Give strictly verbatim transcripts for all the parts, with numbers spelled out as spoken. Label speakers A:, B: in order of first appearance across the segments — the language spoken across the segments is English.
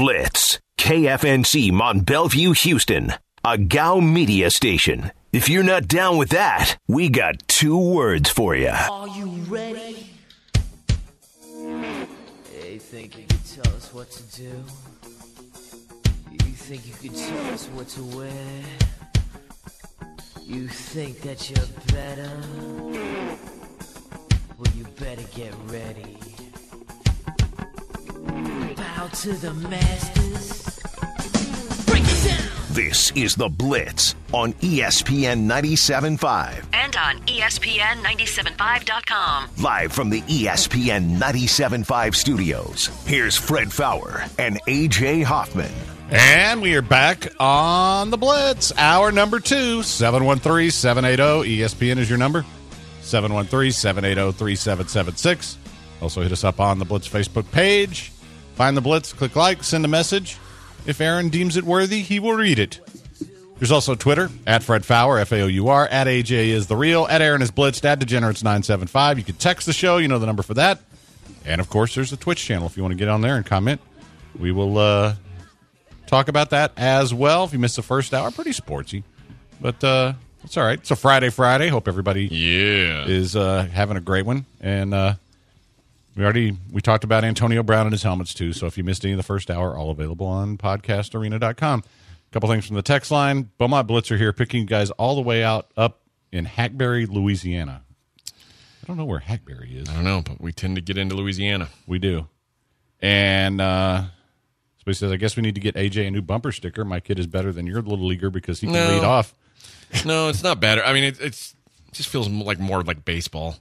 A: Blitz, K F N C Mont Bellevue, Houston, a G A U media station. If you're not down with that, we got two words for you.
B: Are you ready? You think you could tell us what to do? You think you could tell us what to wear? You think that you're better? Well, you better get ready. Bow to the masters. Break it down!
A: This is The Blitz on E S P N ninety-seven point five.
C: And on E S P N ninety-seven five dot com.
A: Live from the E S P N ninety-seven point five studios, here's Fred Faour and A J Hoffman.
D: And we are back on The Blitz, hour number two, seven one three, seven eight zero, E S P N is your number, seven one three, seven eight zero, three seven seven six. Also hit us up on the Blitz Facebook page. Find The Blitz, click like, send a message. If Aaron deems it worthy, he will read it. There's also Twitter, at Fred Faour, F A O U R, at A J is the real, at Aaron is Blitzed, at Degenerates nine seven five. You can text the show, you know the number for that. And, of course, there's the Twitch channel if you want to get on there and comment. We will uh, talk about that as well. If you missed the first hour, pretty sportsy. But uh, it's all right. It's a Friday, Friday. Hope everybody
E: yeah.
D: is uh, having a great one. And uh, we already we talked about Antonio Brown and his helmets, too. So if you missed any of the first hour, all available on podcast arena dot com. A couple things from the text line. Beaumont Blitzer here, picking you guys all the way out up in Hackberry, Louisiana. I don't know where Hackberry is.
E: I don't know, but we tend to get into Louisiana.
D: We do. And uh, somebody says, I guess we need to get A J a new bumper sticker. My kid is better than your little leaguer because he can
E: No.
D: lead off.
E: No, it's not better. I mean, it, it's it just feels like more like baseball.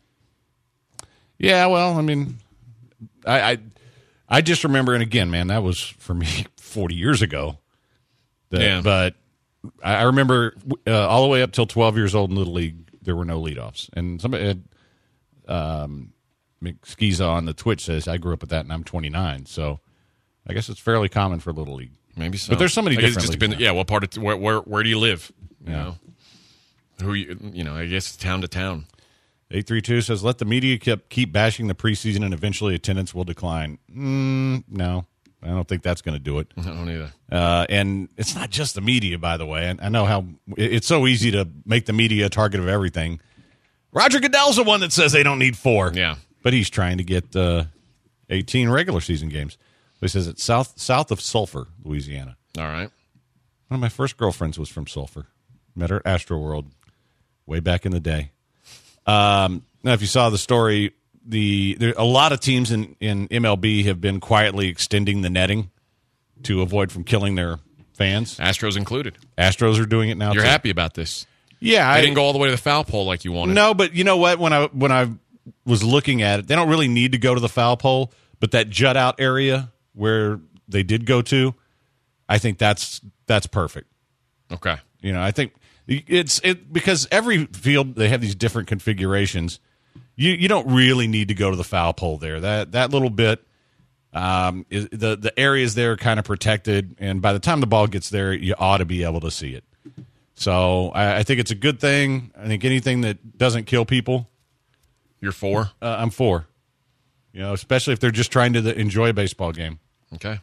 D: Yeah, well, I mean, I, I I just remember, and again, man, that was for me forty years ago. That,
E: Yeah.
D: But I I remember uh, all the way up till twelve years old in Little League, there were no leadoffs. And somebody had, um, McSkeeza on the Twitch says, I grew up with that, and I'm twenty-nine. So I guess it's fairly common for Little League.
E: Maybe so.
D: But there's so many
E: I guess it
D: different
E: just
D: leagues
E: depends- Yeah, what part of, where, where, where do you live? You
D: Yeah.
E: know? Who you, you know, I guess it's town to town.
D: eight three two says, let the media keep, keep bashing the preseason and eventually attendance will decline. Mm, no, I don't think that's going to do it.
E: I don't either.
D: Uh, and it's not just the media, by the way. I, I know how it's so easy to make the media a target of everything. Roger Goodell's the one that says they don't need four.
E: Yeah.
D: But he's trying to get uh, eighteen regular season games. He says it's south south of Sulphur, Louisiana.
E: All right.
D: One of my first girlfriends was from Sulphur. Met her at Astro World way back in the day. Um, now, if you saw the story, the there, a lot of teams in, in M L B have been quietly extending the netting to avoid from killing their fans.
E: Astros included.
D: Astros are doing it now.
E: You're
D: too.
E: happy about this.
D: Yeah,
E: I
D: I
E: didn't go all the way to the foul pole like you wanted.
D: No, but you know what? When I when I was looking at it, they don't really need to go to the foul pole, but that jut out area where they did go to, I think that's that's perfect.
E: Okay.
D: You know, I think it's it because every field they have these different configurations. You you don't really need to go to the foul pole there. That that little bit, um, is, the the areas there are kind of protected, and by the time the ball gets there, you ought to be able to see it. So I, I think it's a good thing. I think anything that doesn't kill people,
E: You're four?
D: uh, I'm for. You know, especially if they're just trying to the, enjoy a baseball game.
E: Okay.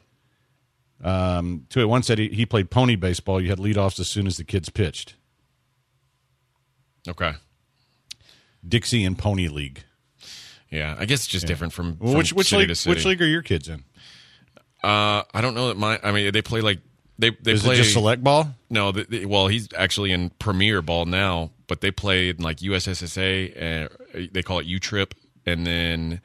D: Um, two eight one said he, he played pony baseball. You had leadoffs as soon as the kids pitched.
E: Okay.
D: Dixie and Pony League.
E: Yeah, I guess it's just different from, from
D: Which which
E: city
D: league?
E: to city.
D: Which league are your kids in?
E: Uh, I don't know that my. I mean, they play like they they
D: Is
E: play
D: it just select ball?
E: No, they, they, well, he's actually in Premier Ball now, but they play in like U S S S A, and they call it U Trip, and then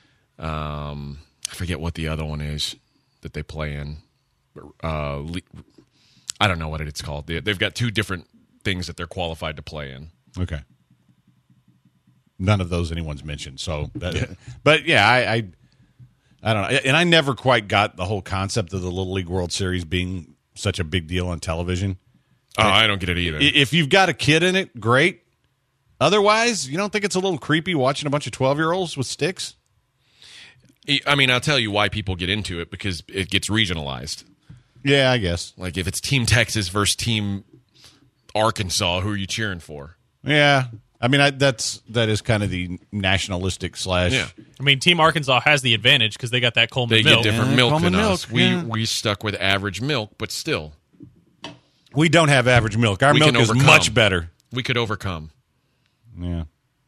E: um, I forget what the other one is that they play in. Uh, le- I don't know what it's called. They, they've got two different things that they're qualified to play in.
D: Okay. None of those anyone's mentioned. So, that, yeah. But yeah, I, I, I don't know, and I never quite got the whole concept of the Little League World Series being such a big deal on television.
E: Oh, I don't get it either.
D: If you've got a kid in it, great. Otherwise, you don't think it's a little creepy watching a bunch of twelve-year-olds with sticks?
E: I mean, I'll tell you why people get into it, because it gets regionalized.
D: Yeah, I guess.
E: Like if it's Team Texas versus Team Arkansas, who are you cheering for?
D: Yeah, I mean, I, that's that is kind of the nationalistic slash.
E: Yeah.
F: I mean, Team Arkansas has the advantage because they got that Coleman
E: They
F: milk.
E: get different
D: Yeah,
E: milk
D: Coleman
E: than
D: milk,
E: us. We
D: yeah.
E: we stuck with average milk, but still,
D: We don't have average milk. Our
E: We
D: milk
E: can
D: is
E: overcome.
D: much better.
E: we could overcome.
D: Yeah.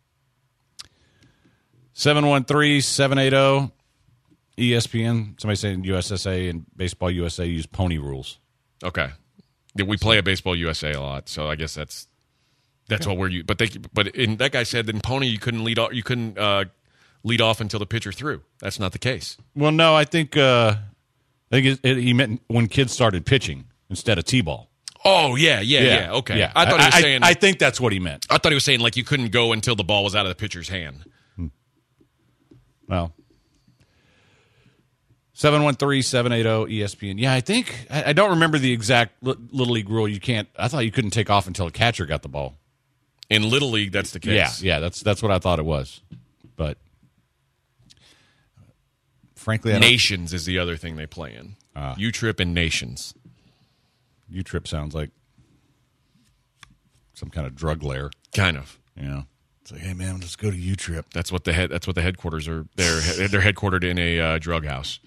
D: seven one three, seven eight zero, E S P N. Somebody saying U S S A and Baseball U S A use pony rules.
E: Okay. Yeah, we play a Baseball U S A a lot, so I guess that's that's what we're. But they but in that guy said in Pony you couldn't lead off, you couldn't uh, lead off until the pitcher threw. That's not the case.
D: Well, no, I think uh, I think it, it, he meant when kids started pitching instead of T-ball.
E: Oh yeah, yeah, yeah. okay.
D: Yeah.
E: I thought he was
D: I,
E: saying.
D: I,
E: I,
D: I think that's what he meant.
E: thought he was saying like you couldn't go until the ball was out of the pitcher's hand.
D: Well, seven one three, seven eight zero, E S P N. Yeah, I think I, I don't remember the exact li- Little League rule. You can't. I thought you couldn't take off until a catcher got the ball.
E: In Little League, that's the case.
D: Yeah, yeah, that's that's what I thought it was. But frankly, I don't,
E: Nations is the other thing they play in.
D: Ah.
E: U-Trip and Nations.
D: U-Trip sounds like some kind of drug lair.
E: Kind of.
D: You know, it's like, hey man, let's go to U-Trip.
E: That's what the head. That's what the headquarters are. They're they're headquartered in a uh, drug house.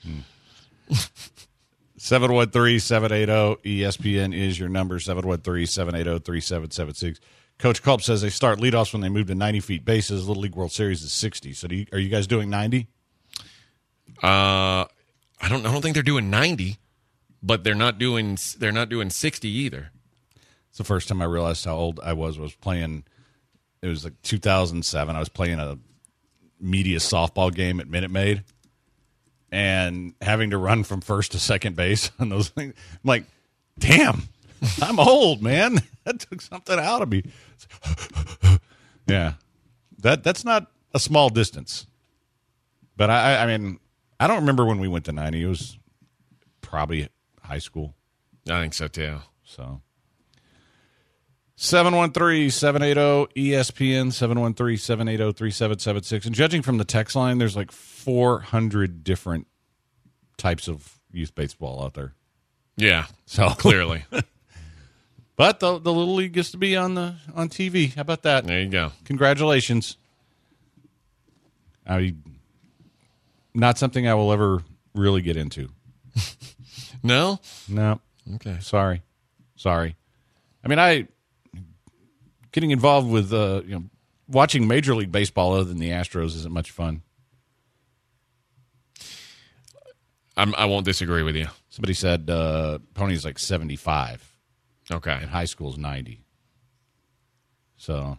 D: seven one three, seven eight zero, E S P N is your number, seven one three, seven eight zero, three seven seven six. Coach Culp says they start leadoffs when they move to ninety feet bases. Little League World Series is sixty. So do you, are you guys doing ninety?
E: Uh, I don't. I don't think they're doing ninety, but they're not doing. They're not doing sixty either.
D: It's the first time I realized how old I was. Was playing. It was like two thousand seven. I was playing a media softball game at Minute Maid, and having to run from first to second base on those things. I'm like, damn, I'm old, man. That took something out of me. Yeah, that that's not a small distance. But I, I mean, I don't remember when we went to ninety. It was probably high school.
E: I think so too.
D: So seven one three, seven eight zero, E S P N, seven one three, seven eight zero, three seven seven six. And judging from the text line, there's like four hundred different types of youth baseball out there.
E: Yeah.
D: So
E: Clearly.
D: But the the Little League gets to be on the on T V. How about that?
E: There you go.
D: Congratulations. I not something I will ever really get into.
E: No.
D: No.
E: Okay.
D: Sorry. Sorry. I mean, I getting involved with uh, you know, watching Major League Baseball other than the Astros isn't much fun.
E: I'm, I won't disagree with you.
D: Somebody said uh, Pony's like seventy-five.
E: Okay.
D: And high school's ninety. So,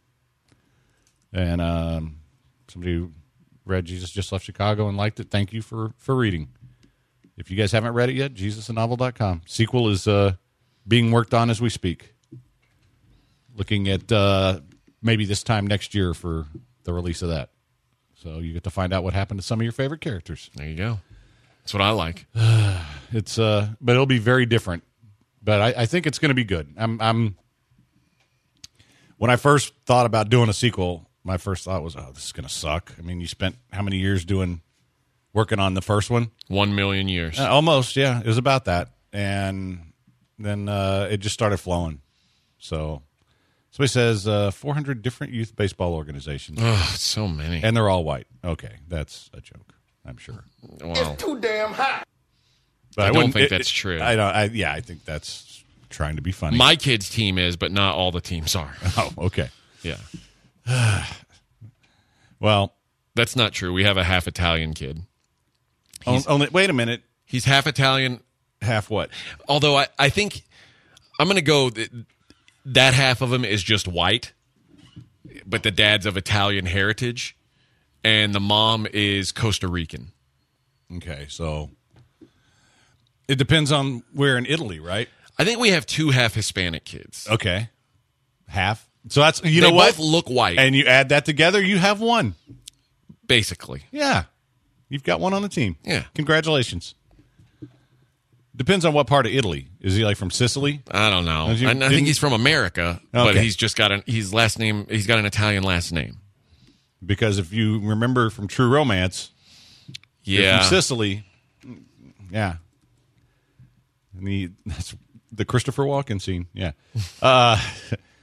D: and um, somebody read Jesus Just Left Chicago and liked it. Thank you for, for reading. If you guys haven't read it yet, Jesus a novel dot com. Sequel is uh, being worked on as we speak. Looking at uh, maybe this time next year for the release of that. So you get to find out what happened to some of your favorite characters.
E: There you go. That's what I like.
D: It's uh, but it'll be very different. But I, I think it's going to be good. I'm, I'm. When I first thought about doing a sequel, my first thought was, "Oh, this is going to suck." I mean, you spent how many years doing, working on the first one?
E: One million years.
D: Uh, almost, yeah. It was about that, and then uh, it just started flowing. So, somebody says uh, four hundred different youth baseball organizations,
E: Oh, so many.
D: and they're all white. Okay, that's a joke, I'm sure.
E: Wow.
D: But
E: I don't
D: wouldn't-
E: think that's true.
D: I don't. I, yeah, I think that's trying to be funny.
E: My kid's team is, but not all the teams are.
D: oh, okay.
E: Yeah.
D: Well,
E: That's not true. We have a half Italian kid.
D: on- only wait a minute.
E: He's half Italian.
D: Half what?
E: Although I, I think I'm going to go th- that half of him is just white, but the dad's of Italian heritage, and the mom is Costa Rican.
D: Okay, so it depends on where in Italy, right?
E: I think we have two half Hispanic kids.
D: Okay, half. So that's you
E: they
D: know what?
E: both look white,
D: And you add that together, you have one.
E: basically.
D: Yeah, you've got one on the team.
E: Yeah.
D: Congratulations. Depends on what part of Italy. Is he like from Sicily?
E: I don't know.
D: Did you-
E: I, I
D: didn't-
E: think he's from America, but
D: Okay.
E: he's just got an his last name. He's got an Italian last name.
D: Because if you remember from True Romance, you're
E: Yeah,
D: from Sicily. Yeah. And the that's the Christopher Walken scene. Yeah. Uh,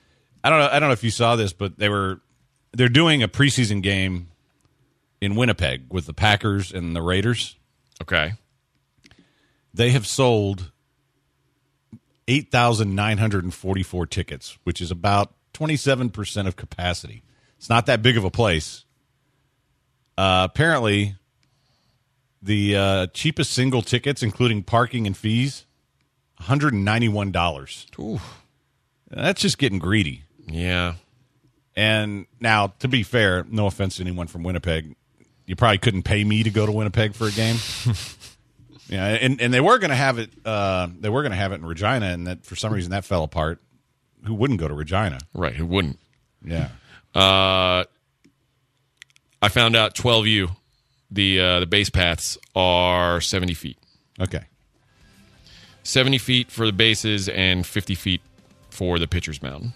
D: I don't know. I don't know if you saw this, but they were they're doing a preseason game in Winnipeg with the Packers and the Raiders.
E: Okay.
D: They have sold eight thousand nine hundred forty-four tickets, which is about twenty-seven percent of capacity. It's not that big of a place. Uh, apparently, the uh, cheapest single tickets, including parking and fees, one hundred ninety-one dollars.
E: Ooh.
D: That's just getting greedy.
E: Yeah.
D: And now, to be fair, no offense to anyone from Winnipeg, you probably couldn't pay me to go to Winnipeg for a game. Yeah, and, and they were going to have it. Uh, they were going to have it in Regina, and that for some reason that fell apart. Who wouldn't go to Regina?
E: Right. Who wouldn't?
D: Yeah.
E: Uh, I found out twelve U. The uh, the base paths are seventy feet.
D: Okay.
E: seventy feet for the bases and fifty feet for the pitcher's mound.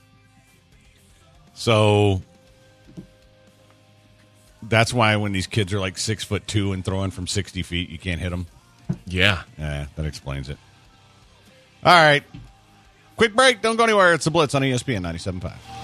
D: So that's why when these kids are like six foot two and throwing from sixty feet, you can't hit them.
E: Yeah.
D: Yeah, that explains it. All right. Quick break. Don't go anywhere. It's the Blitz on E S P N ninety-seven point five.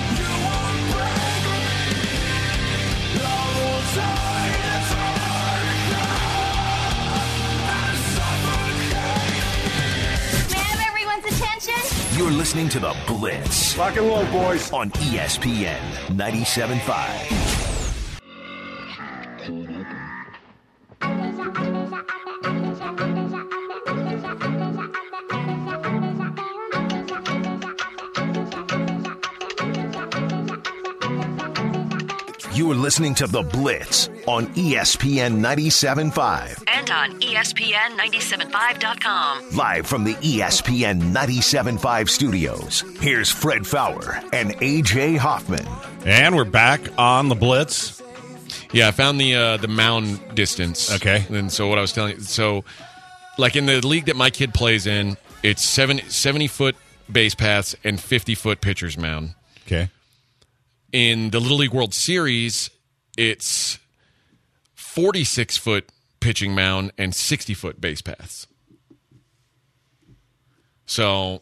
A: You're listening to The Blitz.
G: Rock and roll, boys.
A: On E S P N ninety-seven point five. You're listening to The Blitz on E S P N ninety-seven point five.
C: And on E S P N ninety-seven point five dot com.
A: Live from the E S P N ninety-seven point five studios, here's Fred Fowler and A J Hoffman.
D: And we're back on The Blitz.
E: Yeah, I found the uh, the mound distance.
D: Okay.
E: And so what I was telling you, so like in the league that my kid plays in, it's seventy foot base paths and fifty foot pitcher's mound.
D: Okay.
E: In the Little League World Series, it's forty-six foot pitching mound and sixty foot base paths. So,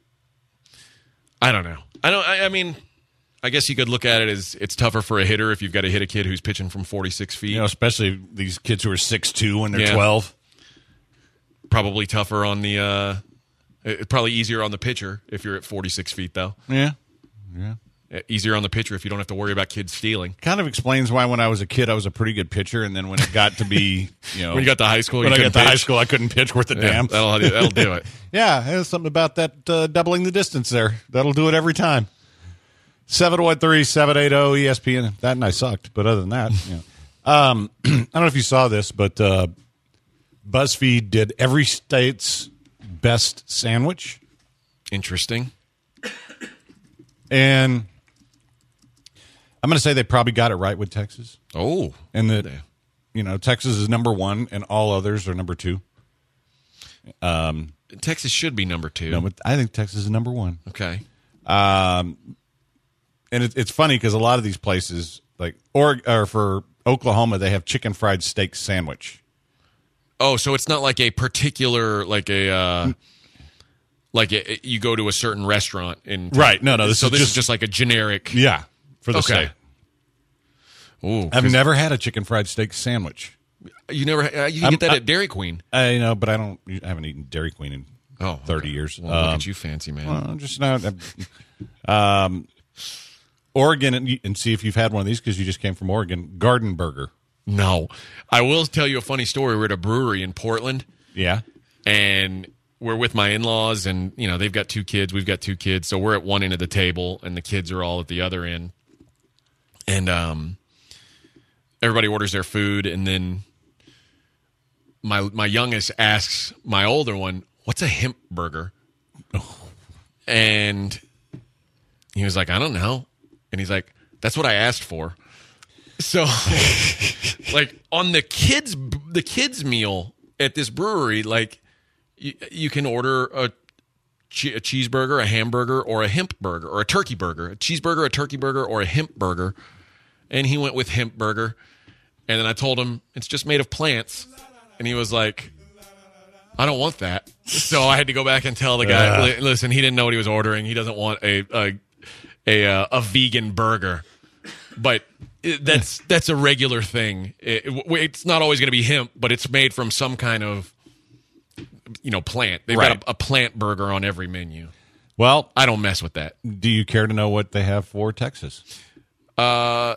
E: I don't know. I don't. I, I mean, I guess you could look at it as it's tougher for a hitter if you've got to hit a kid who's pitching from forty-six feet.
D: You know, especially these kids who are six two when they're
E: Yeah.
D: twelve.
E: Probably tougher on the. Uh, it- probably easier on the pitcher if you're at forty-six feet, though.
D: Yeah. Yeah.
E: Easier on the pitcher if you don't have to worry about kids stealing.
D: Kind of explains why when I was a kid I was a pretty good pitcher, and then when it got to be, you know,
E: When you got to high school,
D: when
E: you
D: I got
E: couldn't
D: to high
E: pitch.
D: school, I couldn't pitch worth a
E: Yeah,
D: damn.
E: that'll that'll do it.
D: Yeah, there's something about that uh, doubling the distance there. That'll do it every time. seven one three, seven eight zero, E S P N. That and I sucked, but other than that, you know. um, I don't know if you saw this, but uh, BuzzFeed did every state's best sandwich.
E: Interesting.
D: And I'm going to say they probably got it right with Texas.
E: Oh,
D: And that,
E: Yeah.
D: you know, Texas is number one and all others are number two.
E: Texas should be number two.
D: No, but I think Texas is number one.
E: Okay.
D: And it, it's funny because a lot of these places, like, or, or for Oklahoma, they have chicken fried steak sandwich.
E: Oh, so it's not like a particular, like a, uh, like a, you go to a certain restaurant in
D: Right. No, no, this
E: so
D: is
E: this
D: just-
E: is just like a generic.
D: Yeah, for the
E: Okay.
D: state.
E: Ooh,
D: I've
E: 'cause
D: never had a chicken fried steak sandwich.
E: you never uh, you can
D: I'm-
E: get that
D: I-
E: at Dairy Queen.
D: I know, but I don't. I haven't eaten Dairy Queen in
E: Oh,
D: thirty
E: okay.
D: years.
E: Well, look
D: Um,
E: at you, fancy man.
D: Well, just not. Um, Oregon, and, and see if you've had one of these because you just came from Oregon. Garden Burger.
E: No, I will tell you a funny story. We're at a brewery in Portland,
D: Yeah.
E: and we're with my in-laws, and you know they've got two kids, we've got two kids, so we're at one end of the table, and the kids are all at the other end, and um, everybody orders their food, and then my my youngest asks my older one, "What's a hemp burger?" And he was like, "I don't know," and he's like, "That's what I asked for." So, like on the kids, the kids meal at this brewery, like you, you can order a, che- a cheeseburger, a hamburger, or a hemp burger, or a turkey burger, a cheeseburger, a turkey burger, or a hemp burger. And he went with hemp burger. And then I told him it's just made of plants, and he was like, "I don't want that." So I had to go back and tell the guy,
D: Uh.
E: "Li- listen, he didn't know what he was ordering. He doesn't want a, a a uh, a vegan burger, but it, that's that's a regular thing. It, it, it's not always going to be hemp, but it's made from some kind of you know plant. They've
D: Right.
E: got a, a plant burger on every menu.
D: Well,
E: I don't mess with that.
D: do you care to know what they have for Texas?
E: Uh,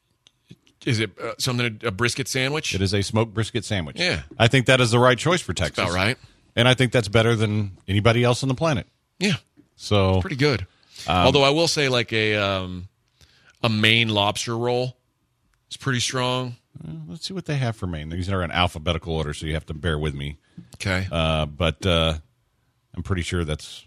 E: is it uh, something a brisket sandwich?
D: It is a smoked brisket sandwich.
E: Yeah.
D: I think that is the right choice for Texas.
E: about right.
D: And I think that's better than anybody else on the planet.
E: Yeah,
D: So
E: pretty good. Although I will say, like a um, a Maine lobster roll is pretty strong.
D: let's see what they have for Maine. These are in alphabetical order, so you have to bear with me.
E: Okay.
D: Uh, but uh, I'm pretty sure that's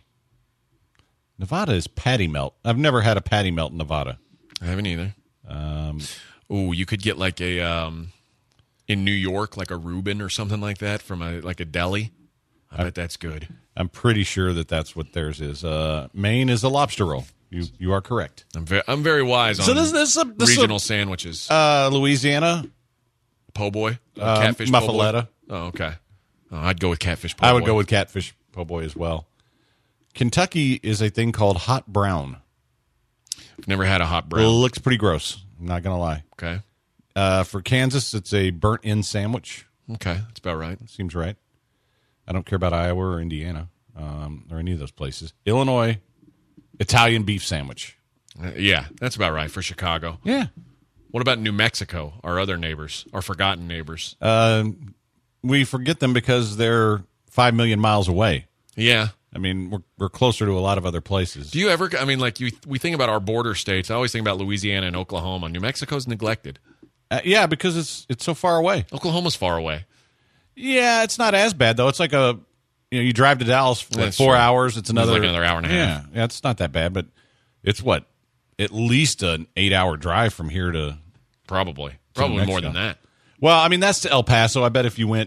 D: Nevada is patty melt. I've never had a patty melt in Nevada.
E: I haven't either. Um, Ooh, you could get like a um, in New York, like a Reuben or something like that from a like a deli. I bet that's good.
D: I'm pretty sure that that's what theirs is. Uh, Maine is a lobster roll. You you are correct.
E: I'm very I'm very wise on
D: So this this, uh, this
E: regional sandwiches.
D: uh, Louisiana
E: Po' boy, uh,
D: uh,
E: catfish po' boy?
D: muffaletta.
E: Oh, okay. Oh, I'd go with catfish po'
D: I would
E: boy.
D: go with catfish po' boy as well. Kentucky is a thing called hot brown.
E: I've never had a hot
D: It
E: brown.
D: looks pretty gross. I'm not gonna lie.
E: Okay.
D: Uh, for Kansas, it's a burnt end sandwich.
E: Okay, that's about right.
D: Seems right. I don't care about Iowa or Indiana um, or any of those places. Illinois, Italian beef sandwich.
E: Uh, yeah, that's about right for Chicago.
D: Yeah.
E: What about New Mexico, our other neighbors, our forgotten neighbors?
D: Uh, we forget them because they're five million miles away.
E: Yeah.
D: I mean, we're we're closer to a lot of other places.
E: Do you ever, I mean, like, you, we think about our border states. I always think about Louisiana and Oklahoma. New Mexico's neglected.
D: Uh, yeah, because it's it's so far away.
E: Oklahoma's far away.
D: Yeah, it's not as bad though. It's like a you know you drive to Dallas for like
E: That's
D: four
E: true.
D: hours. It's another
E: like another hour and a half.
D: Yeah, yeah, it's not that bad, but it's what at least an eight hour drive from here to.
E: Probably. Probably more
D: Mexico.
E: than that.
D: Well, I mean that's to El Paso. I bet if you went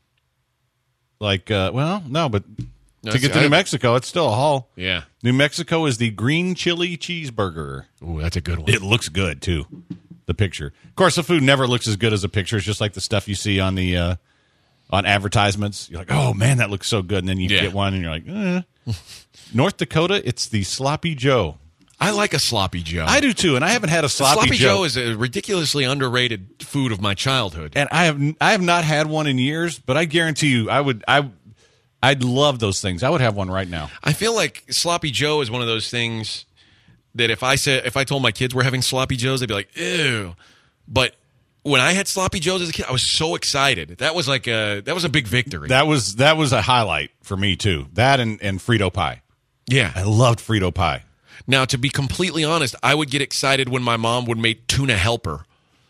D: like uh, well, no, but
E: No,
D: to get to
E: I-
D: New Mexico, it's still a haul.
E: Yeah.
D: New Mexico is the green chili cheeseburger.
E: Ooh, that's a good one.
D: It looks good too. The picture, of course, the food never looks as good as a picture. It's just like the stuff you see on the uh, on advertisements. You're like, oh man, that looks so good, and then you
E: Yeah.
D: get one, and you're like, eh. North Dakota, it's the Sloppy Joe.
E: I like a sloppy Joe.
D: I do too, and I haven't had a sloppy,
E: Sloppy Joe is a ridiculously underrated food of my childhood.
D: and I have I have not had one in years, but I guarantee you, I would I I'd love those things. I would have one right now.
E: I feel like Sloppy Joe is one of those things that if I said if I told my kids we're having Sloppy Joes, they'd be like, ew. But when I had Sloppy Joes as a kid, I was so excited. That was like a that was a big victory.
D: That was that was a highlight for me too. That and, and Frito pie.
E: yeah.
D: I loved Frito pie.
E: Now, to be completely honest, I would get excited when my mom would make tuna helper,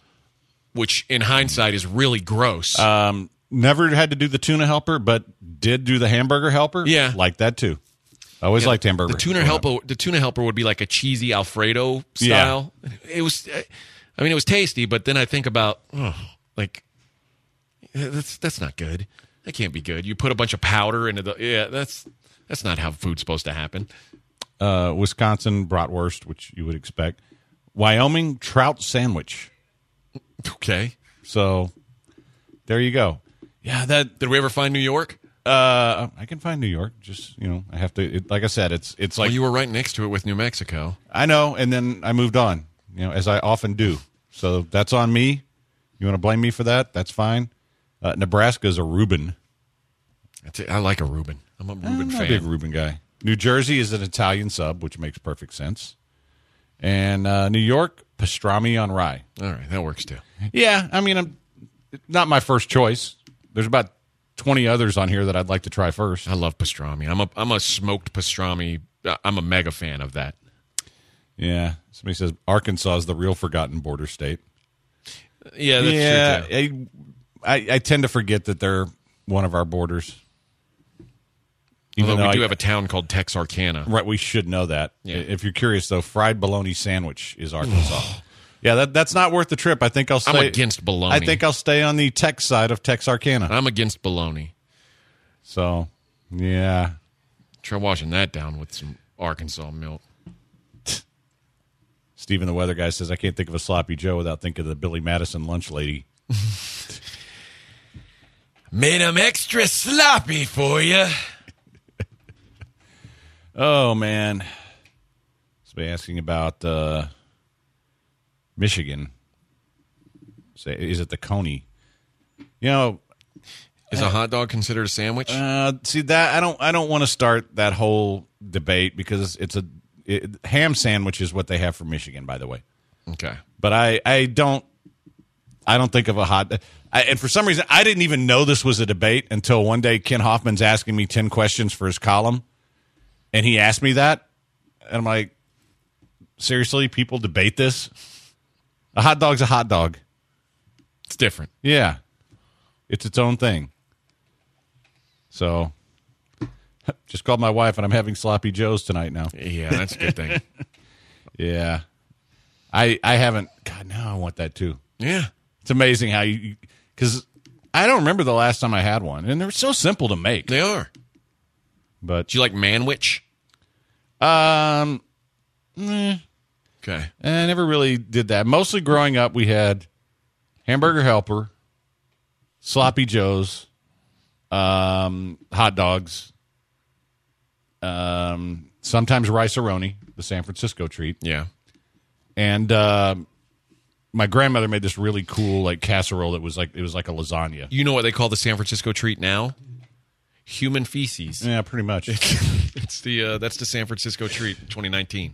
E: which in hindsight is really gross.
D: Um, never had to do the tuna helper, but did do the hamburger helper.
E: Yeah.
D: like that too. I always liked hamburger.
E: The tuna
D: growing up.
E: helper, the tuna helper would be like a cheesy Alfredo style. It was, I mean, it was tasty, but then I think about, oh, like, that's that's not good. That can't be good. You put a bunch of powder into the, yeah, that's that's not how food's supposed to happen.
D: Uh, Wisconsin bratwurst, which you would expect. Wyoming trout sandwich.
E: Okay.
D: So there you go. Yeah, that
E: Did we ever find New York?
D: uh, I can find New York. Just you know, I have to. It, like I said, it's it's like
E: Well, you were right next to it with New Mexico.
D: I know, and then I moved on. You know, as I often do. So that's on me. You want to blame me for that? That's fine. Uh, Nebraska is a Reuben.
E: That's it. I like a Reuben. I'm a Reuben
D: I'm not
E: fan.
D: a big Reuben guy. New Jersey is an Italian sub, which makes perfect sense. And uh, New York, pastrami on rye.
E: All right, that works too.
D: Yeah, I mean, I'm not my first choice. There's about twenty others on here that I'd like to try first.
E: I love pastrami. I'm a I'm a smoked pastrami. I'm a mega fan of that.
D: Yeah, somebody says Arkansas is the real forgotten border state.
E: Yeah, that's
D: yeah,
E: true too.
D: I, I I tend to forget that they're one of our borders. Even
E: Although
D: though
E: we do
D: I-
E: have a town called Texarkana.
D: Right, we should know that.
E: Yeah.
D: If you're curious, though, fried bologna sandwich is Arkansas. yeah, that that's not worth the trip. I think I'll stay.
E: I'm against bologna.
D: I think I'll stay on the Tex side of Texarkana.
E: I'm against bologna.
D: So, yeah.
E: Try washing that down with some Arkansas milk.
D: Stephen, the weather guy, says, I can't think of a sloppy Joe without thinking of the Billy Madison lunch lady.
E: Made them extra sloppy for you.
D: Oh, man. Somebody asking about uh, Michigan. Say, is it the Coney? You know,
E: Is a hot dog considered a sandwich?
D: uh, see that I don't. I don't want to start that whole debate because it's a it, ham sandwich is what they have for Michigan, by the way.
E: Okay.
D: But I, I don't. I don't think of a hot. I, and for some reason, I didn't even know this was a debate until one day Ken Hoffman's asking me ten questions for his column, and he asked me that, and I'm like, seriously, people debate this? A hot dog's a hot dog.
E: It's different.
D: Yeah. It's its own thing. So, just called my wife, and I'm having sloppy joes tonight now.
E: Yeah, that's a good thing.
D: Yeah. I I haven't. God, now I want that too.
E: Yeah.
D: It's amazing how you, because I don't remember the last time I had one, and they're so simple to make.
E: They are.
D: But
E: Do you like Manwich?
D: um, eh,
E: Okay.
D: I never really did that. Mostly growing up, we had Hamburger Helper, Sloppy Joes, um, hot dogs, um, sometimes Rice-A-Roni, the San Francisco treat,
E: Yeah.
D: and uh, my grandmother made this really cool like casserole that was like it was like a lasagna.
E: You know what they call the San Francisco treat now? Human feces.
D: Yeah, pretty much.
E: It's the uh, that's the San Francisco treat in twenty nineteen.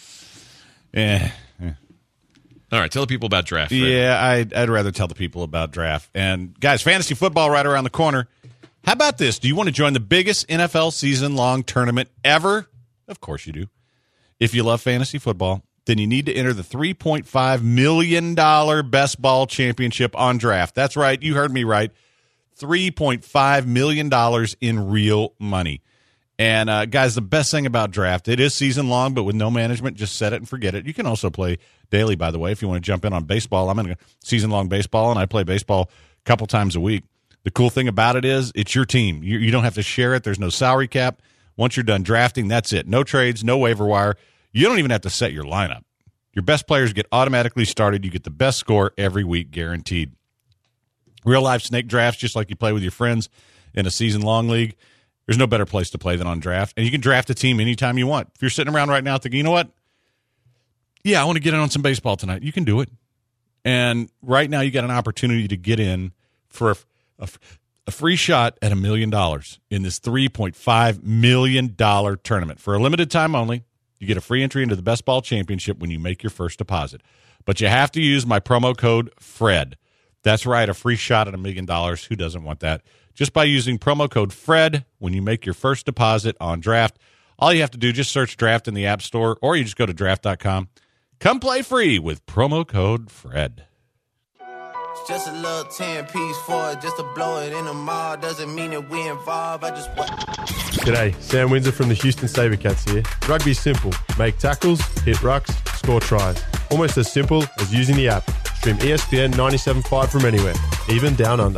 D: yeah.
E: All right, tell the people about draft. Fred.
D: Yeah, I'd, I'd rather tell the people about draft. And, guys, fantasy football right around the corner. How about this? Do you want to join the biggest N F L season-long tournament ever? Of course you do. If you love fantasy football, then you need to enter the three point five million dollars Best Ball Championship on draft. That's right. You heard me right. three point five million dollars in real money. And, uh, guys, the best thing about draft, it is season-long, but with no management, just set it and forget it. You can also play daily, by the way, if you want to jump in on baseball. I'm in a season-long baseball, and I play baseball a couple times a week. The cool thing about it is it's your team. You, you don't have to share it. There's no salary cap. Once you're done drafting, that's it. No trades, no waiver wire. You don't even have to set your lineup. Your best players get automatically started. You get the best score every week, guaranteed. Real-life snake drafts, just like you play with your friends in a season-long league. There's no better place to play than on draft. And you can draft a team anytime you want. If you're sitting around right now thinking, you know what? Yeah, I want to get in on some baseball tonight. You can do it. And right now you got an opportunity to get in for a, a, a free shot at a million dollars in this three point five million dollars tournament. For a limited time only, you get a free entry into the Best Ball Championship when you make your first deposit. But you have to use my promo code FRED. That's right, a free shot at a million dollars. Who doesn't want that? Just by using promo code FRED when you make your first deposit on Draft. All you have to do, just search Draft in the App Store, or you just go to draft dot com. Come play free with promo code FRED.
G: It's just a little ten-piece for it, just to blow it in the mall. Doesn't mean that we involved, I just...
H: G'day, Sam Windsor from the Houston SaberCats here. Rugby's simple. Make tackles, hit rucks, score tries. Almost as simple as using the app. Stream E S P N ninety-seven point five from anywhere, even down under.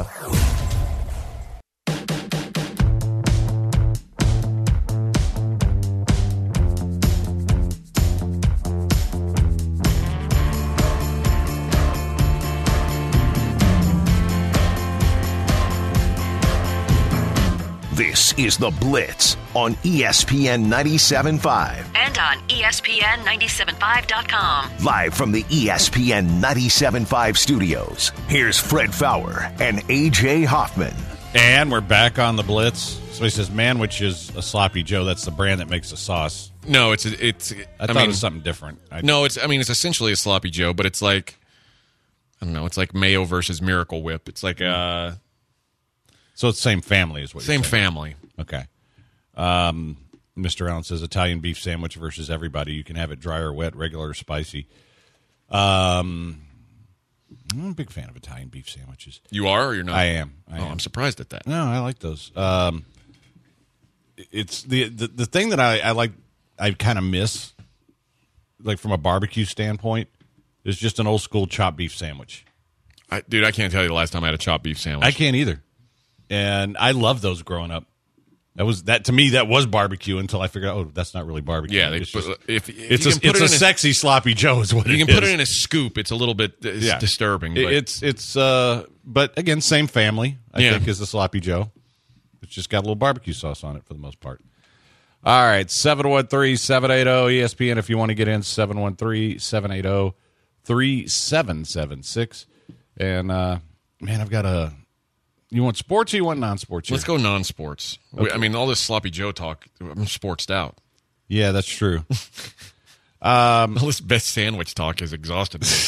A: This is The Blitz on E S P N ninety-seven point five.
C: And on E S P N ninety-seven point five dot com.
A: Live from the E S P N ninety-seven point five studios, here's Fred Fowler and A J Hoffman.
D: And we're back on The Blitz. Somebody says Manwich is a Sloppy Joe. That's the brand that makes the sauce.
E: No, it's it's.
D: I,
E: I,
D: thought
E: mean,
D: it was something different. I,
E: no, it's. I mean, it's essentially a sloppy Joe, but it's like, I don't know. It's like Mayo versus Miracle Whip. It's like uh
D: So it's the same family is what
E: same
D: you're saying.
E: family.
D: Okay. Um, Mister Allen says Italian beef sandwich versus everybody. You can have it dry or wet, regular or spicy. Um, I'm a big fan of Italian beef sandwiches.
E: You are, or you're not?
D: I am. I
E: oh,
D: am.
E: I'm surprised at that.
D: No, I like those. Um, it's the, the the thing that I, I like. I kind of miss, like from a barbecue standpoint, is just an old school chopped beef sandwich.
E: I, dude, I can't tell you the last time I had a chopped beef sandwich.
D: I can't either, and I loved those growing up. That was that to me. That was barbecue until I figured out, oh, that's not really barbecue.
E: Yeah, they
D: it's
E: put,
D: just,
E: if, if
D: it's
E: you
D: a,
E: can put
D: it's
E: it
D: a
E: in
D: sexy sloppy Joe is what
E: you
D: it
E: can put
D: is.
E: it in a scoop. It's a little bit it's
D: Yeah.
E: disturbing. But
D: It's it's uh, but again, same family. I
E: Yeah.
D: think as the sloppy Joe. It's just got a little barbecue sauce on it for the most part. All right, seven one three, seven eight zero, E S P N if you want to get in, seven one three, seven eight zero, three seven seven six. And, uh, man, I've got a – you want sports or you want non-sports?
E: Let's
D: here?
E: go non-sports.
D: Okay.
E: I mean, all this sloppy Joe talk, I'm sportsed out.
D: Yeah, that's true. um,
E: all this best sandwich talk is exhausted me.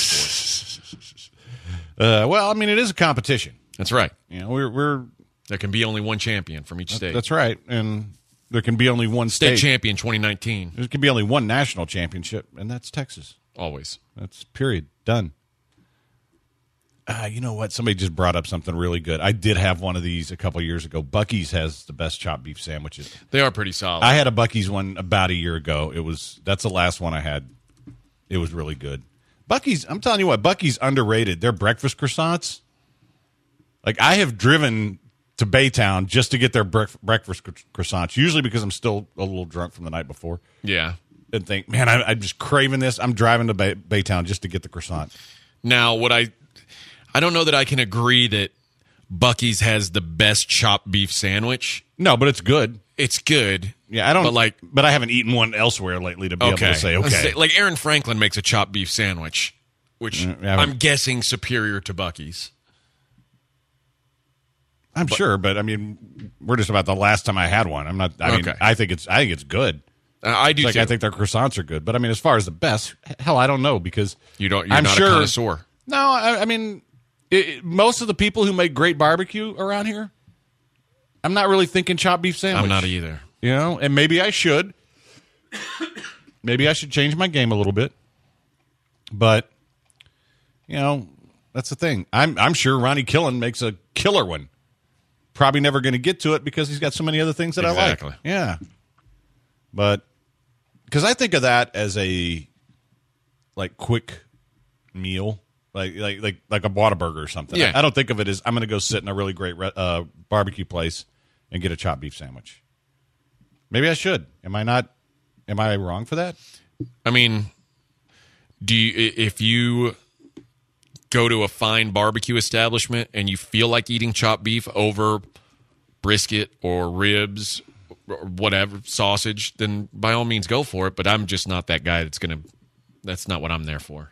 D: uh, well, I mean, it is a competition.
E: That's right.
D: You know, we're we're
E: there can be only one champion from each state.
D: That's right, and there can be only one
E: state
D: state
E: champion twenty nineteen.
D: There can be only one national championship, and that's Texas.
E: Always.
D: That's period. Done. Uh, you know what? Somebody just brought up something really good. I did have one of these a couple years ago. Buc-ee's has the best chopped beef sandwiches.
E: They are pretty solid.
D: I had a Buc-ee's one about a year ago. It was that's the last one I had. It was really good. Buc-ee's, I'm telling you what, Buc-ee's underrated. Their breakfast croissants. Like, I have driven to Baytown just to get their bref- breakfast croissants, usually because I'm still a little drunk from the night before.
E: Yeah.
D: And think, man, I, I'm just craving this. I'm driving to Bay- Baytown just to get the croissant.
E: Now, what I I don't know that I can agree that Buc-ee's has the best chopped beef sandwich.
D: No, but it's good.
E: It's good.
D: Yeah, I don't.
E: But like,
D: but I haven't eaten one elsewhere lately to be
E: okay.
D: able to say okay.
E: Say, like Aaron Franklin makes a chopped beef sandwich, which
D: Mm, yeah,
E: I'm guessing superior to Buc-ee's.
D: I'm but, sure, but I mean, we're just about the last time I had one. I'm not. I mean,
E: okay.
D: I think it's. I think it's good.
E: Uh, I do.
D: Like,
E: too.
D: I think their croissants are good, but I mean, as far as the best, hell, I don't know because
E: you don't. You're
D: I'm
E: not
D: sure,
E: a connoisseur.
D: No, I, I mean, it, it, most of the people who make great barbecue around here, I'm not really thinking chopped beef sandwich.
E: I'm not either.
D: You know, and maybe I should. Maybe I should change my game a little bit. But, you know, that's the thing. I'm I'm sure Ronnie Killen makes a killer one. Probably never going to get to it because he's got so many other things that
E: exactly.
D: I like. Yeah. But, because I think of that as a, like, quick meal. Like like like like a Whataburger or something.
E: Yeah.
D: I, I don't think of it as I'm going to go sit in a really great uh, barbecue place and get a chopped beef sandwich. Maybe I should. Am I not? Am I wrong for that?
E: I mean, do you if you go to a fine barbecue establishment and you feel like eating chopped beef over brisket or ribs or whatever sausage, then by all means go for it. But I'm just not that guy that's gonna. That's not what I'm there for.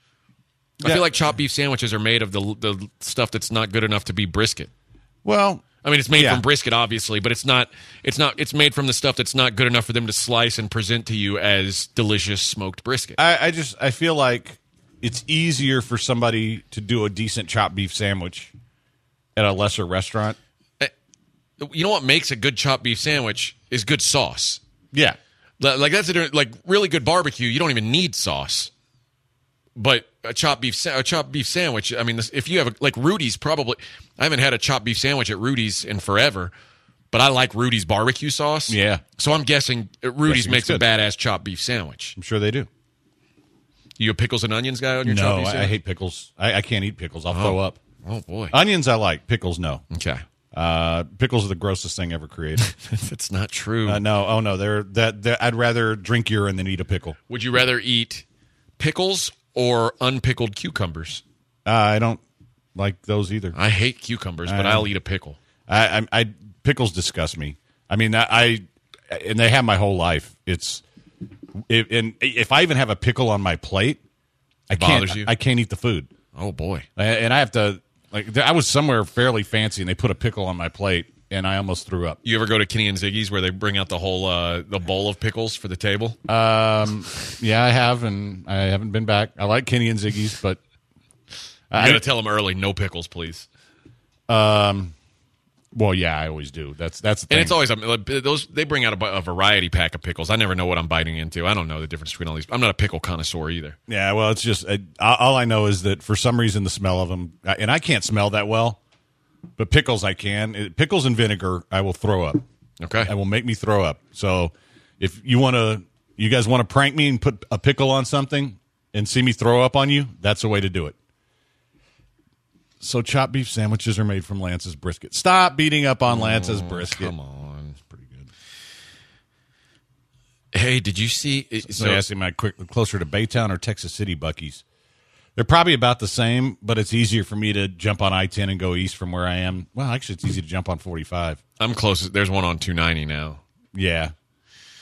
E: I
D: Yeah.
E: feel like chopped beef sandwiches are made of the the stuff that's not good enough to be brisket.
D: Well,
E: I mean, it's made
D: yeah.
E: from brisket, obviously, but it's not. It's not. It's made from the stuff that's not good enough for them to slice and present to you as delicious smoked brisket.
D: I, I just I feel like it's easier for somebody to do a decent chopped beef sandwich at a lesser restaurant.
E: You know what makes a good chopped beef sandwich is good sauce.
D: Yeah,
E: like that's a, like really good barbecue. You don't even need sauce, but a chopped beef sa- a chopped beef sandwich. I mean, this, if you have a, like Rudy's, probably I haven't had a chopped beef sandwich at Rudy's in forever, but I like Rudy's barbecue sauce.
D: Yeah,
E: so I'm guessing Rudy's
D: Guessing
E: makes
D: it's
E: a
D: good.
E: badass chopped beef sandwich.
D: I'm sure they do.
E: You a pickles and onions guy on your
D: No,
E: chopped beef
D: I, I
E: sandwich?
D: hate pickles. I, I can't eat pickles. I'll
E: Oh.
D: throw up.
E: Oh boy,
D: Onions I like. Pickles no.
E: okay,
D: Uh, pickles are the grossest thing ever created.
E: that's not true.
D: uh, no, oh no, they're that. They're, I'd rather drink urine than eat a pickle.
E: Would you rather eat pickles or unpickled cucumbers?
D: Uh, I don't like those either.
E: I hate cucumbers, but
D: I-
E: I'll eat a pickle.
D: I, I, I pickles disgust me. I mean, I, I and they have my whole life. It's if, and if I even have a pickle on my plate, I can't.
E: Bothers you?
D: I can't eat the food,
E: Oh boy.
D: and I have to. Like, I was somewhere fairly fancy, and they put a pickle on my plate, and I almost threw up.
E: You ever go to Kenny and Ziggy's where they bring out the whole uh, the bowl of pickles for the table?
D: Um, yeah, I have, and I haven't been back. I like Kenny and Ziggy's, but
E: You
D: I
E: got to tell them early, no pickles, please.
D: Um, well, yeah, I always do. That's that's the thing.
E: And it's always like, those. They bring out a, a variety pack of pickles. I never know what I'm biting into. I don't know the difference between all these. I'm not a pickle connoisseur either.
D: Yeah, well, it's just uh, all I know is that for some reason the smell of them, and I can't smell that well, but pickles I can. It- Pickles and vinegar, I will throw up.
E: Okay.
D: I will make me throw up. So if you want to, you guys want to prank me and put a pickle on something and see me throw up on you, that's the way to do it. So chopped beef sandwiches are made from Lance's brisket. Stop beating up on Lance's brisket.
E: Come on.
D: It's pretty good.
E: Hey, did you see?
D: So, so asking my quick closer to Baytown or Texas City Buc-ee's. They're probably about the same, but it's easier for me to jump on I ten and go east from where I am. Well, actually, it's easy to jump on forty-five.
E: I'm close. There's one on two ninety now.
D: Yeah.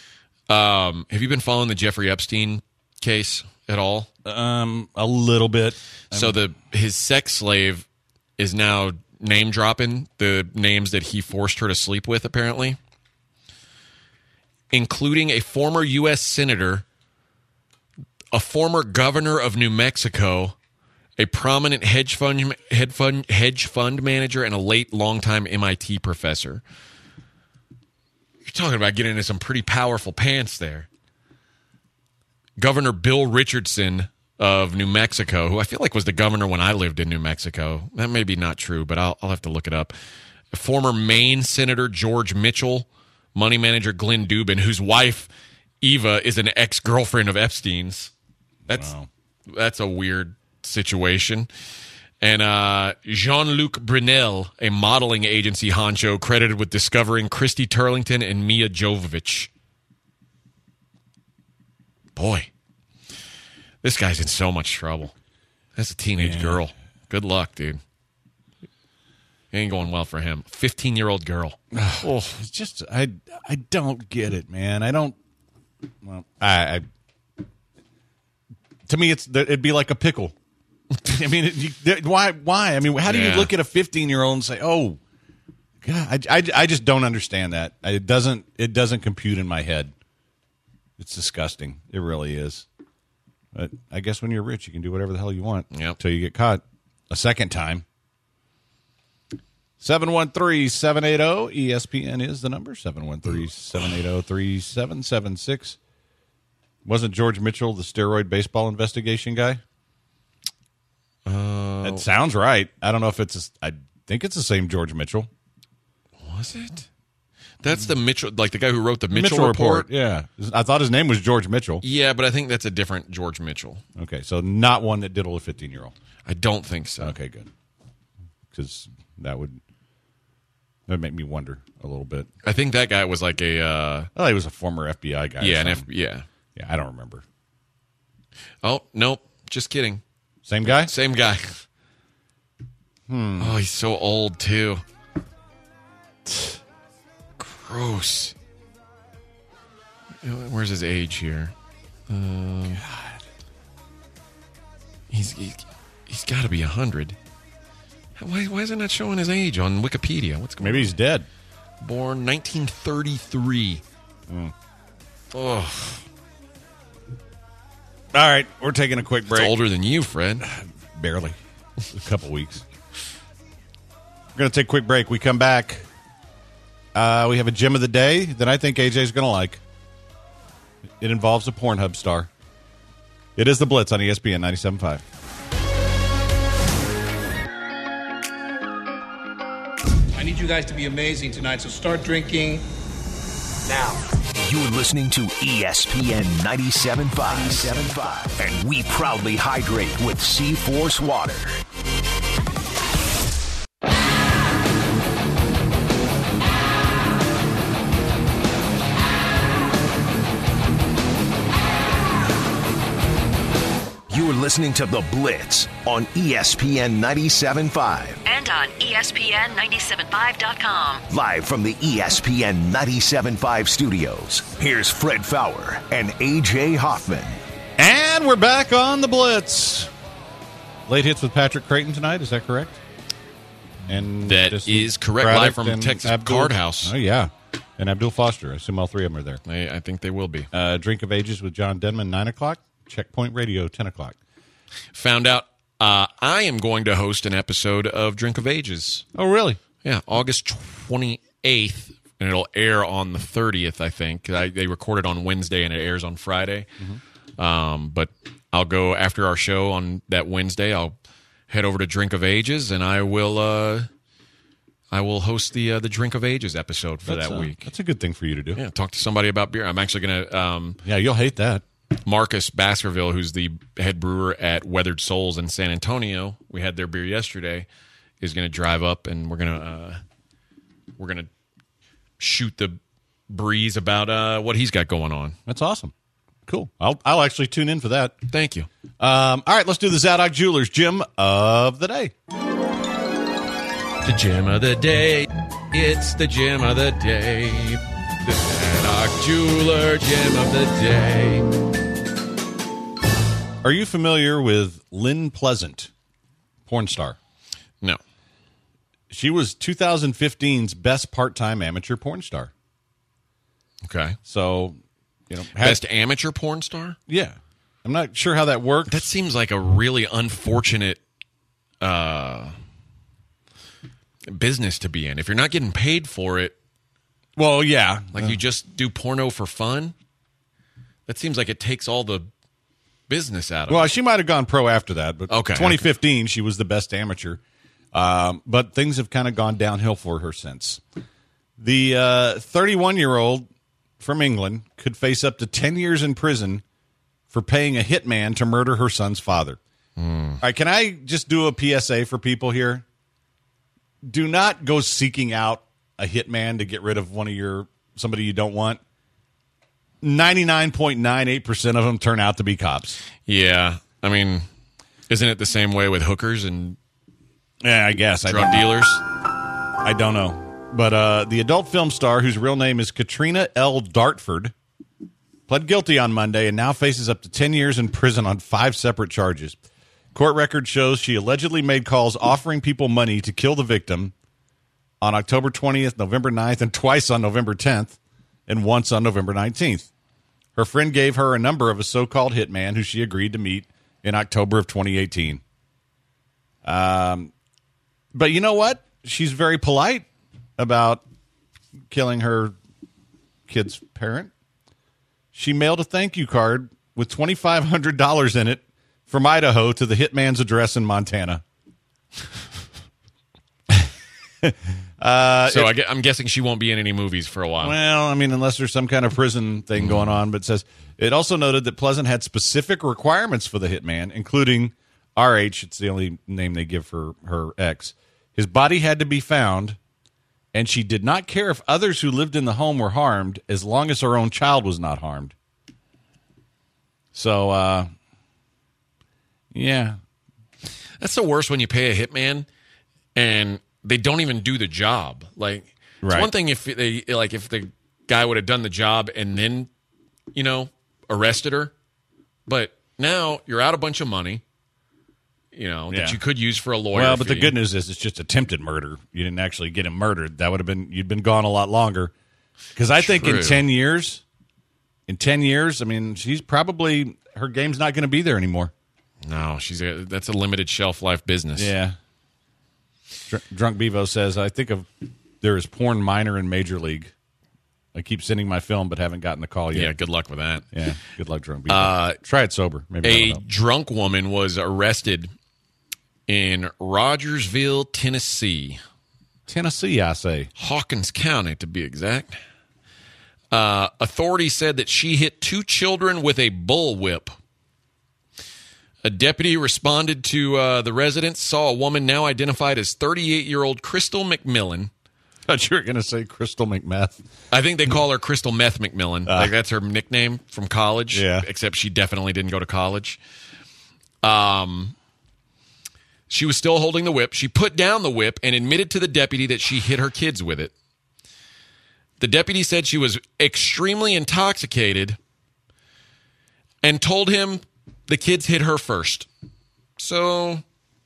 E: Um, have you been following the Jeffrey Epstein case at all?
D: Um, a little bit.
E: So the his sex slave is now name dropping the names that he forced her to sleep with, apparently, including a former U S senator, a former governor of New Mexico, a prominent hedge fund hedge fund hedge fund manager, and a late longtime M I T professor. You're talking about getting into some pretty powerful pants there. Governor Bill Richardson of New Mexico, who I feel like was the governor when I lived in New Mexico. That may be not true, but I'll, I'll have to look it up. Former Maine Senator George Mitchell, money manager Glenn Dubin, whose wife, Eva, is an ex-girlfriend of Epstein's. That's
D: Wow.
E: That's a weird situation. And uh, Jean-Luc Brunel, a modeling agency honcho credited with discovering Christy Turlington and Mia Jovovich. Boy, this guy's in so much trouble. That's a teenage
D: Yeah.
E: girl. Good luck, dude. It ain't going well for him. fifteen-year-old girl.
D: Oh, it's just I I don't get it, man. I don't. Well, I. I to me, it's it'd be like a pickle. I mean, it, you, why? Why? I mean, how do
E: Yeah.
D: you look at a fifteen-year-old and say, "Oh, God"? I, I, I just don't understand that. It doesn't. It doesn't compute in my head. It's disgusting. It really is. But I guess when you're rich, you can do whatever the hell you want
E: Yep.
D: until you get caught a second time. seven one three, seven eight zero, E S P N is the number. seven one three, seven eight zero, three seven seven six. Wasn't George Mitchell the steroid baseball investigation guy?
E: Uh,
D: That sounds right. I don't know if it's a, I think it's the same George Mitchell.
E: was it? That's the Mitchell, like the guy who wrote the Mitchell, report.
D: Yeah. I thought his name was George Mitchell.
E: Yeah, but I think that's a different George Mitchell.
D: Okay, so not one that diddled a fifteen-year-old.
E: I don't think so.
D: Okay, good. Because that would that would make me wonder a little bit.
E: I think that guy was like a uh,
D: Oh, he was a former F B I guy. or
E: yeah, an F,
D: something.
E: yeah.
D: Yeah, I don't remember.
E: Oh nope, just kidding.
D: Same guy?
E: Same guy. Hmm. Oh, he's so old too. Gross. Where's his age here? Um, God. He's he's, he's got to be a hundred. Why why is it not showing his age on Wikipedia? What's going
D: Maybe
E: on?
D: he's dead.
E: Born nineteen thirty-three.
D: Mm.
E: Oh,
D: All right, we're taking a quick break.
E: it's older than you, Fred.
D: Barely. A couple weeks. We're going to take a quick break. We come back. Uh, we have a gem of the day that I think A J's going to like. It involves a Pornhub star. It is The Blitz on E S P N ninety-seven point five.
I: I need you guys to be amazing tonight, so start drinking now.
A: You're listening to E S P N ninety-seven point five. ninety-seven point five. And we proudly hydrate with C-Force water. You're listening to The Blitz on E S P N ninety-seven point five.
C: And on E S P N ninety-seven point five dot com.
A: Live from the E S P N ninety-seven point five studios, here's Fred Fowler and A J Hoffman.
D: And we're back on The Blitz. Late hits with Patrick Creighton tonight, is that correct? And
E: That
D: this
E: is correct.
D: Braddock
E: Live from
D: and
E: Texas
D: Abdul-
E: Card House.
D: Oh, yeah. And Abdul Foster. I assume all three of them are there.
E: I, I think they will be.
D: Uh, Drink of Ages with John Denman, nine o'clock. Checkpoint Radio, ten o'clock.
E: Found out uh, I am going to host an episode of Drink of Ages.
D: Oh, really?
E: Yeah, August twenty-eighth, and it'll air on the thirtieth, I think. I, they recorded on Wednesday, and it airs on Friday. Mm-hmm. Um, but I'll go after our show on that Wednesday. I'll head over to Drink of Ages, and I will uh, I will host the uh, the Drink of Ages episode for
D: That's,
E: that
D: uh,
E: week.
D: That's a good thing for you to do.
E: Yeah, talk to somebody about beer. I'm actually going to... Um,
D: Yeah, you'll hate that.
E: Marcus Baskerville, who's the head brewer at Weathered Souls in San Antonio, we had their beer yesterday, is going to drive up, and we're going to uh, we're going to shoot the breeze about uh, what he's got going on.
D: That's awesome. Cool. I'll I'll actually tune in for that.
E: Thank you.
D: Um, all right, let's do the Zadok Jewelers Gym of the Day.
E: The gem of the day. It's the gem of the day. The Zadok Jeweler gem of the day.
D: Are you familiar with Lynn Pleasant, porn star?
E: No.
D: She was twenty fifteen's best part-time amateur porn star.
E: Okay.
D: So, you know, had,
E: best amateur porn star?
D: Yeah. I'm not sure how that worked.
E: That seems like a really unfortunate uh, business to be in. If you're not getting paid for it,
D: well, yeah,
E: like uh, you just do porno for fun, that seems like it takes all the business out of
D: well,
E: it.
D: Well, she might have gone pro after that, but
E: okay,
D: twenty fifteen,
E: okay.
D: she was the best amateur. Um, but things have kind of gone downhill for her since. The uh, thirty-one-year-old from England could face up to ten years in prison for paying a hitman to murder her son's father. Mm. All right, can I just do a P S A for people here? Do not go seeking out a hitman to get rid of one of your somebody you don't want. ninety-nine point nine eight percent of them turn out to be cops.
E: Yeah. I mean, isn't it the same way with hookers and
D: yeah, I guess.
E: drug
D: I
E: dealers?
D: I don't know. But uh, the adult film star, whose real name is Katrina L. Dartford, pled guilty on Monday and now faces up to ten years in prison on five separate charges. Court record shows she allegedly made calls offering people money to kill the victim on October twentieth, November ninth, and twice on November tenth, and once on November nineteenth. Her friend gave her a number of a so-called hitman who she agreed to meet in October of twenty eighteen. Um, but you know what? She's very polite about killing her kid's parent. She mailed a thank you card with twenty-five hundred dollars in it from Idaho to the hitman's address in Montana. uh,
E: so I, I'm guessing she won't be in any movies for a while.
D: Well, I mean, unless there's some kind of prison thing going on. But it says it also noted that Pleasant had specific requirements for the hitman, including R H. It's the only name they give for her ex. His body had to be found, and she did not care if others who lived in the home were harmed as long as her own child was not harmed. So, uh, yeah.
E: That's the worst when you pay a hitman and they don't even do the job. Like, it's
D: right.
E: one thing if they like if the guy would have done the job and then, you know, arrested her. But now you're out a bunch of money, you know,
D: yeah.
E: that you could use for a lawyer.
D: Well, but
E: fee.
D: the good news is it's just attempted murder. You didn't actually get him murdered. That would have been you'd been gone a lot longer. Because I think
E: True.
D: in ten years, in ten years, I mean, she's probably her game's not going to be there anymore.
E: No, she's a, that's a limited shelf life business.
D: Yeah. Dr- Drunk Bevo says, I think of there is porn minor in Major League. I keep sending my film, but haven't gotten the call yet.
E: Yeah, good luck with that.
D: Yeah, good luck, Drunk Bevo.
E: Uh,
D: Try it sober. Maybe
E: a
D: that'll help.
E: drunk woman was arrested in Rogersville, Tennessee.
D: Tennessee, I say.
E: Hawkins County, to be exact. Uh, authorities said that she hit two children with a bullwhip. A deputy responded to uh, the residents, saw a woman now identified as thirty-eight-year-old Crystal McMillan.
D: I thought you were going to say Crystal McMeth.
E: I think they call her Crystal Meth McMillan.
D: Uh,
E: like that's her nickname from college.
D: Yeah.
E: Except she definitely didn't go to college. Um, she was still holding the whip. She put down the whip and admitted to the deputy that she hit her kids with it. The deputy said she was extremely intoxicated and told him the kids hit her first. So,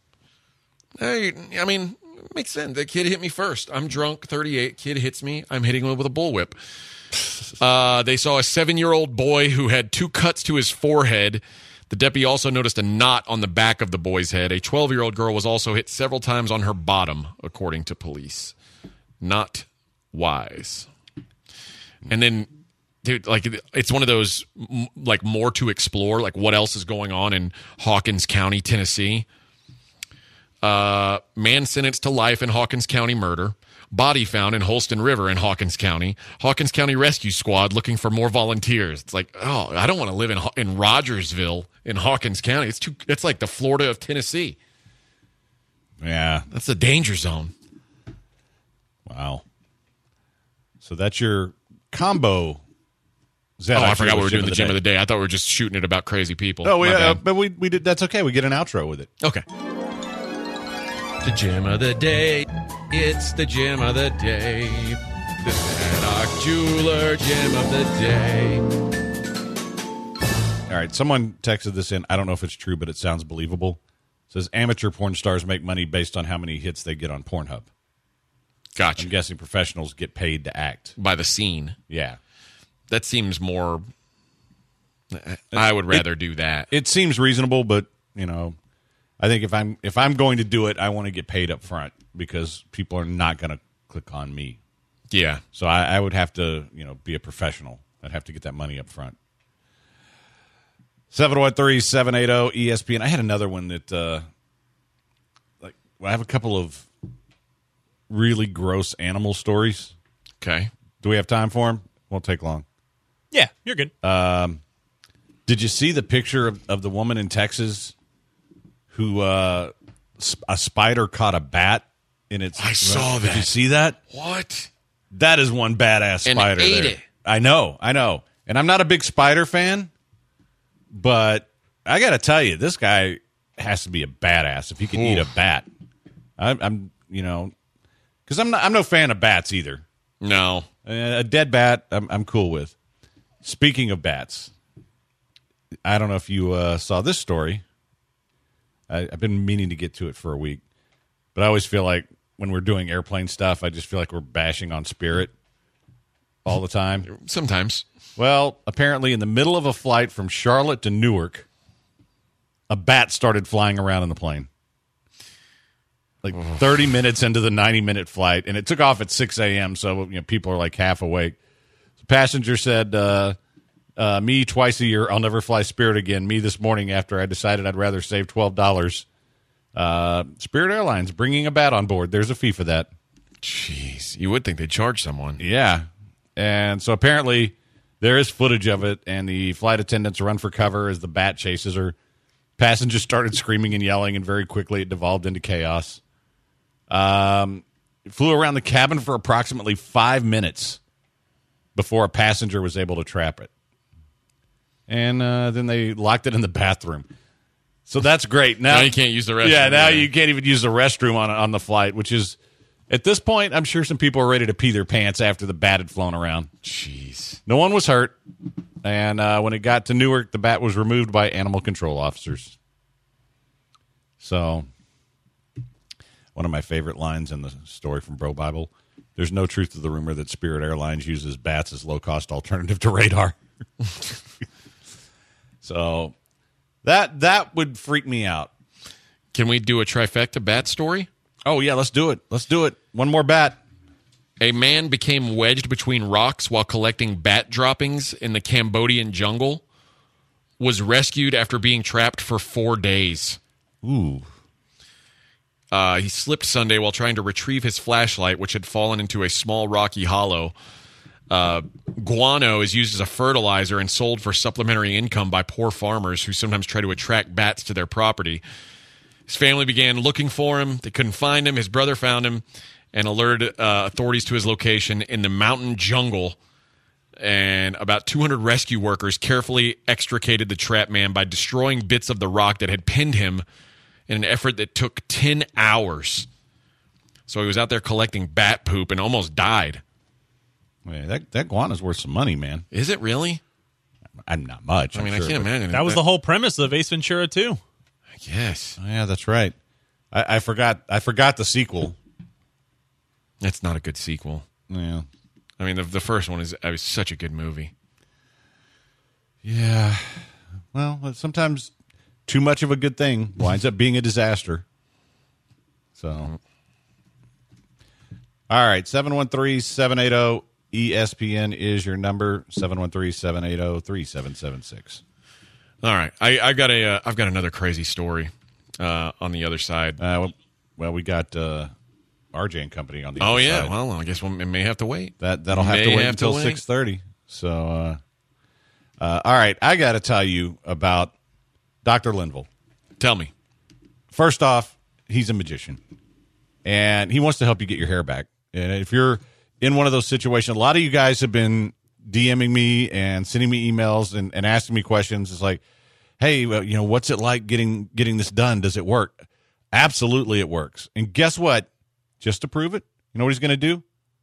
E: I mean, it makes sense. The kid hit me first. I'm drunk, thirty-eight. Kid hits me. I'm hitting him with a bullwhip. Uh, they saw a seven-year-old boy who had two cuts to his forehead. The deputy also noticed a knot on the back of the boy's head. A twelve-year-old girl was also hit several times on her bottom, according to police. Not wise. And then, dude, like, it's one of those, like, more to explore, like, what else is going on in Hawkins County, Tennessee. Uh, man sentenced to life in Hawkins County murder. Body found in Holston River in Hawkins County. Hawkins County Rescue Squad looking for more volunteers. It's like, oh, I don't want to live in in Rogersville in Hawkins County. It's too. It's like the Florida of Tennessee.
D: Yeah.
E: That's a danger zone.
D: Wow. So that's your combo.
E: Oh, I forgot we were doing the gym of the day. I thought we were just shooting it about crazy people.
D: Oh, we,
E: My
D: uh,
E: bad.
D: but we we did. That's okay. We get an outro with it.
E: Okay. The gym of the day. It's the gym of the day. This is our Rock Jeweler gem of the day.
D: All right, someone texted this in. I don't know if it's true, but it sounds believable. It says amateur porn stars make money based on how many hits they get on Pornhub.
E: Gotcha.
D: I'm guessing professionals get paid to act.
E: By the scene.
D: Yeah.
E: That seems more... I would rather it, do that.
D: It seems reasonable, but, you know, I think if I'm if I'm going to do it, I want to get paid up front because people are not going to click on me.
E: Yeah.
D: So I, I would have to, you know, be a professional. I'd have to get that money up front. seven one three, seven eight zero, E S P N. I had another one that, uh, like, well, I have a couple of really gross animal stories.
E: Okay.
D: Do we have time for them? Won't take long.
F: Yeah, you're good.
D: Um, did you see the picture of, of the woman in Texas who uh, a spider caught a bat in its?
E: I saw that.
D: Did you see that?
E: What?
D: That is one badass
E: and
D: spider.
E: Ate
D: there.
E: it.
D: I know, I know, and I'm not a big spider fan, but I got to tell you, this guy has to be a badass if he can Ooh. eat a bat. I, I'm, you know, because I'm not, I'm no fan of bats either.
E: No,
D: uh, a dead bat, I'm, I'm cool with. Speaking of bats, I don't know if you uh, saw this story. I, I've been meaning to get to it for a week, but I always feel like when we're doing airplane stuff, I just feel like we're bashing on Spirit all the time.
E: Sometimes.
D: Well, apparently in the middle of a flight from Charlotte to Newark, a bat started flying around in the plane. Like thirty minutes into the ninety-minute flight, and it took off at six a.m., so you know people are like half awake. The passenger said, uh, uh, me twice a year, I'll never fly Spirit again. Me this morning after I decided I'd rather save twelve dollars. Uh, Spirit Airlines bringing a bat on board. There's a fee for that.
E: Jeez. You would think they'd charge someone.
D: Yeah. And so apparently there is footage of it, and the flight attendants run for cover as the bat chases her. Passengers started screaming and yelling, and very quickly it devolved into chaos. Um, it flew around the cabin for approximately five minutes before a passenger was able to trap it. And uh, then they locked it in the bathroom. So that's great. Now,
E: now you can't use the restroom.
D: Yeah, now yeah. you can't even use the restroom on on the flight, which is, at this point, I'm sure some people are ready to pee their pants after the bat had flown around.
E: Jeez.
D: No one was hurt. And uh, when it got to Newark, the bat was removed by animal control officers. So, one of my favorite lines in the story from Bro Bible, there's no truth to the rumor that Spirit Airlines uses bats as low-cost alternative to radar. So, that that would freak me out.
E: Can we do a trifecta bat story?
D: Oh, yeah, let's do it. Let's do it. One more bat.
E: A man became wedged between rocks while collecting bat droppings in the Cambodian jungle, was rescued after being trapped for four days.
D: Ooh.
E: Uh, he slipped Sunday while trying to retrieve his flashlight, which had fallen into a small rocky hollow. Uh, guano is used as a fertilizer and sold for supplementary income by poor farmers who sometimes try to attract bats to their property. His family began looking for him. They couldn't find him. His brother found him and alerted uh, authorities to his location in the mountain jungle. And about two hundred rescue workers carefully extricated the trapped man by destroying bits of the rock that had pinned him in an effort that took ten hours. So he was out there collecting bat poop and almost died.
D: Man, that, that guana's worth some money, man.
E: Is it really?
D: I'm not much.
E: I mean,
D: I'm
E: I
D: sure,
E: can't imagine.
F: That was the whole premise of Ace Ventura two.
E: Yes.
D: Oh, yeah, that's right. I, I forgot. I forgot the sequel.
E: That's not a good sequel.
D: Yeah.
E: I mean, the the first one is it was such a good movie.
D: Yeah. Well, sometimes too much of a good thing winds up being a disaster. So, all right, seven one three, seven eight zero, E S P N is your number, seven one three, seven eight zero, three seven seven six.
E: All right, I, I got a, uh, I've got another crazy story uh, on the other side.
D: Uh, well, well, we got uh, R J and Company on the
E: oh,
D: other
E: yeah,
D: side.
E: Well, I guess we may have to wait.
D: That, that'll have
E: may
D: to wait
E: have
D: until
E: to wait.
D: six thirty. So, uh, uh, all right, I got to tell you about Doctor Linville.
E: Tell me.
D: First off, he's a magician, and he wants to help you get your hair back. And if you're in one of those situations, a lot of you guys have been DMing me and sending me emails and, and asking me questions. It's like, hey, well, you know, what's it like getting getting this done? Does it work? Absolutely, it works. And guess what? Just to prove it, you know what he's going to do?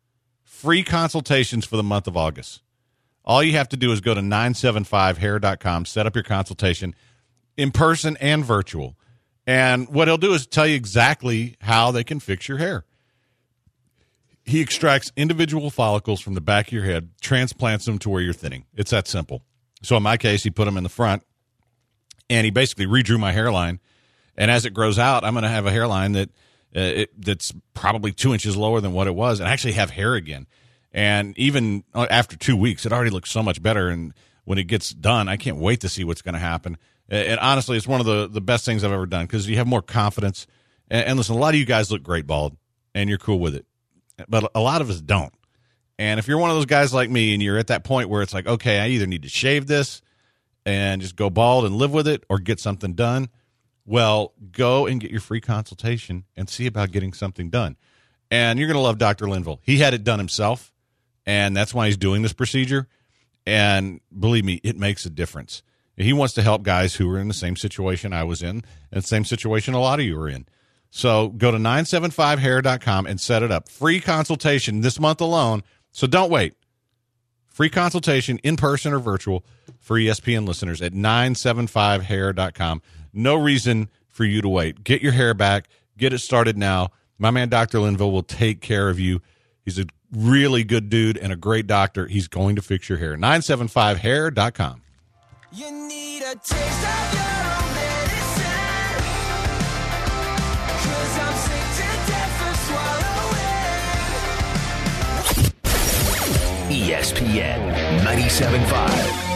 D: free consultations for the month of August. All you have to do is go to nine seven five hair dot com, set up your consultation in person and virtual. And what he'll do is tell you exactly how they can fix your hair. He extracts individual follicles from the back of your head, transplants them to where you're thinning. It's that simple. So in my case, he put them in the front, and he basically redrew my hairline. And as it grows out, I'm going to have a hairline that uh, it, that's probably two inches lower than what it was, and actually have hair again. And even after two weeks, it already looks so much better. And when it gets done, I can't wait to see what's going to happen. And honestly, it's one of the, the best things I've ever done because you have more confidence. And, and listen, a lot of you guys look great bald, and you're cool with it. But a lot of us don't. And if you're one of those guys like me and you're at that point where it's like, okay, I either need to shave this and just go bald and live with it or get something done, well, go and get your free consultation and see about getting something done. And you're going to love Doctor Linville. He had it done himself, and that's why he's doing this procedure. And believe me, it makes a difference. He wants to help guys who are in the same situation I was in and the same situation a lot of you are in. So go to nine seven five hair dot com and set it up. Free consultation this month alone. So don't wait. Free consultation in person or virtual for E S P N listeners at nine seven five hair dot com. No reason for you to wait. Get your hair back. Get it started now. My man, Doctor Linville, will take care of you. He's a really good dude and a great doctor. He's going to fix your hair. nine seven five hair dot com.
B: You need a taste of your own medicine, 'cause I'm sick to death of swallowing.
A: E S P N ninety-seven point five.